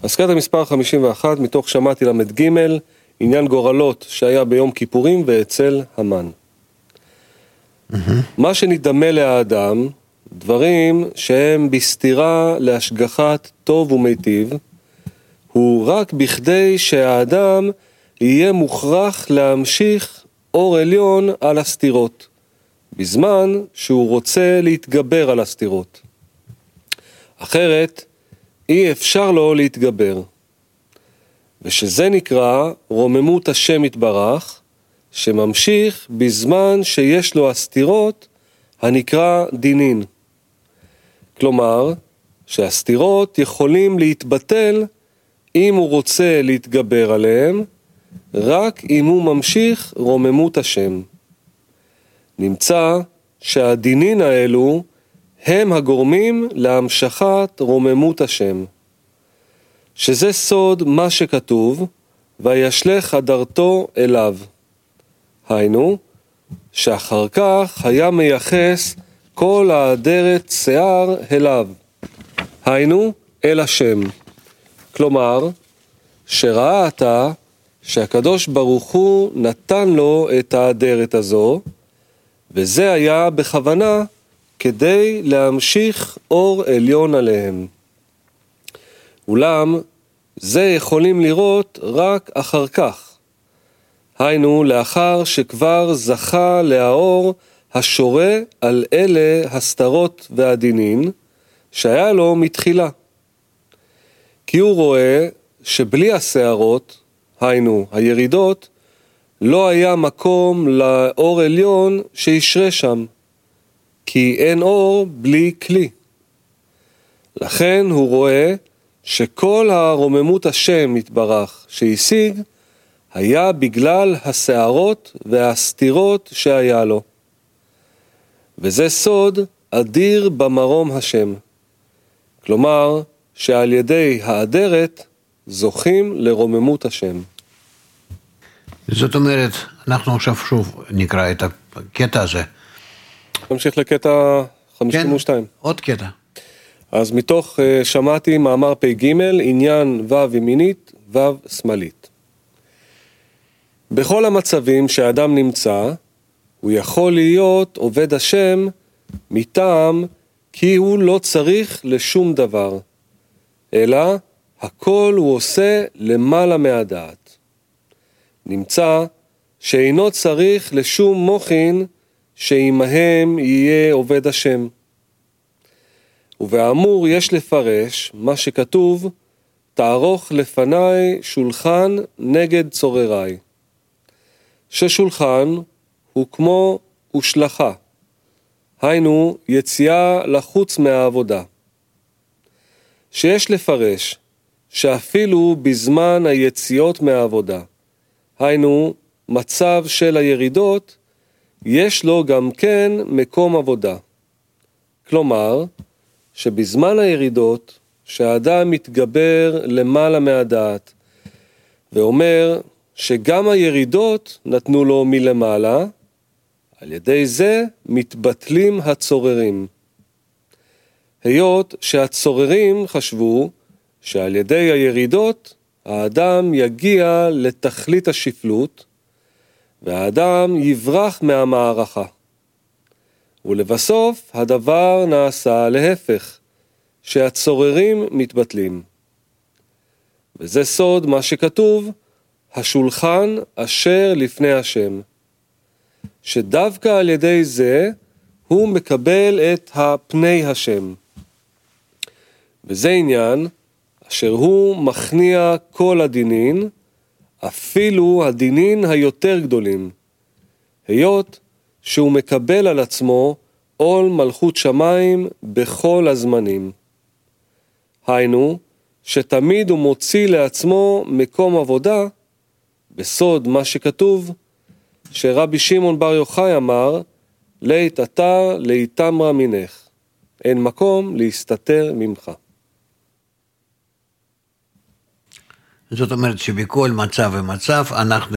אז קטע מספר 51 מתוך שמעתי למד ג', עניין גורלות שהיה ביום כיפורים ואצל המן. מה שנדמה לאדם, דברים שהם בסתירה להשגחת טוב ומיטיב, הוא רק בכדי שהאדם יהיה מוכרח להמשיך אור עליון על הסתירות, בזמן שהוא רוצה להתגבר על הסתירות. אחרת, אי אפשר לו להתגבר. ושזה נקרא רוממות השם יתברך, שממשיך בזמן שיש לו הסתירות, הנקרא דינין. כלומר, שהסתירות יכולים להתבטל אם הוא רוצה להתגבר עליהם, רק אם הוא ממשיך רוממות השם. נמצא שהדינין האלו הם הגורמים להמשכת רוממות השם. שזה סוד מה שכתוב, וישלך הדרתו אליו. היינו, שאחר כך היה מייחס כל האדרת שיער אליו. היינו, אל השם. כלומר, שראה אתה שהקדוש ברוך הוא נתן לו את האדרת הזו, וזה היה בכוונה כדי להמשיך אור עליון עליהם. אולם, זה יכולים לראות רק אחר כך. היינו, לאחר שכבר זכה להאור השורה על אלה הסתרות והדינין, שהיה לו מתחילה. כי הוא רואה שבלי השערות, היינו, הירידות, לא היה מקום לאור עליון שישרה שם, כי אין אור בלי כלי. לכן הוא רואה שכל הרוממות השם יתברך שהשיג, היה בגלל השערות והסתירות שהיה לו. וזה סוד אדיר במרום השם. כלומר, שעל ידי האדרת זוכים לרוממות השם. זאת אומרת, אנחנו עכשיו שוב נקרא את הקטע הזה. נמשיך לקטע 52. כן, עוד קטע. אז מתוך שמעתי מאמר פ"ג, עניין ו' ימינית, ו' שמאלית. בכל המצבים שהאדם נמצא, הוא יכול להיות עובד השם מטעם כי הוא לא צריך לשום דבר, אלא הכל הוא עושה למעלה מהדעת. נמצא שאינו צריך לשום מוחין שעמהם יהיה עובד השם. ובאמור יש לפרש מה שכתוב, תערוך לפניי שולחן נגד צורריי. ששולחן הוא כמו ושלחה, היינו יציאה לחוץ מהעבודה. שיש לפרש שאפילו בזמן היציאות מהעבודה, היינו מצב של הירידות, יש לו גם כן מקום עבודה. כלומר, שבזמן הירידות, שהאדם מתגבר למעלה מהדעת, ואומר שגם הירידות נתנו לו מלמעלה, על ידי זה מתבטלים הצוררים. היות שהצוררים חשבו שעל ידי הירידות האדם יגיע לתכלית השפלות, והאדם יברח מהמערכה. ולבסוף הדבר נעשה להפך, שהצוררים מתבטלים. וזה סוד מה שכתוב, השולחן אשר לפני השם. שדווקא על ידי זה הוא מקבל את הפני השם. וזה עניין אשר הוא מכניע כל הדינין, אפילו הדינין היותר גדולים, היות שהוא מקבל על עצמו עול מלכות שמיים בכל הזמנים. היינו, שתמיד הוא מוציא לעצמו מקום עבודה, בסוד מה שכתוב, שרבי שמעון בר יוחאי אמר, לית אתה להתמרא מינך, אין מקום להסתתר ממך. זאת אומרת שבכל מצב ומצב אנחנו